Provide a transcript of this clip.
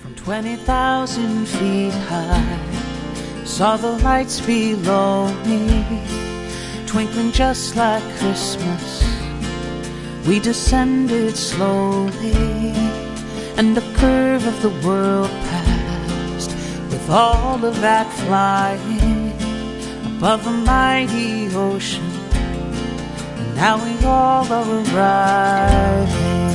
20,000 feet high, saw the lights below me, twinkling just like Christmas. We descended slowly, and the curve of the world passed, with all of that flying above a mighty ocean. And now we all are arriving.